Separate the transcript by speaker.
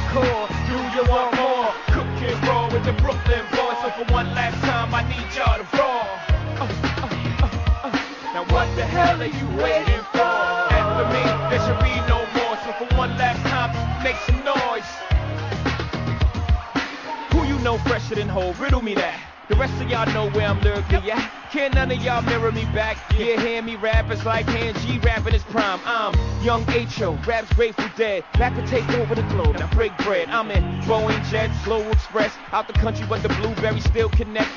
Speaker 1: hardcore. Do you want more? Cook and roll with the Brooklyn boys. So for one last time, I need y'all to roar. Now what the hell are you waiting for? After me, there should be no more. So for one last time, make some noise. Who you know fresher than Ho? Riddle me that. The rest of y'all know where I'm lyrically at. Can't none of y'all mirror me back. Yeah, hear me rap, it's like Han G rapping his prime. I'm Young H.O., raps Grateful Dead. Back to take over the globe, now break bread. I'm in Boeing Jet, Slow Express. Out the country, but the blueberries still connect.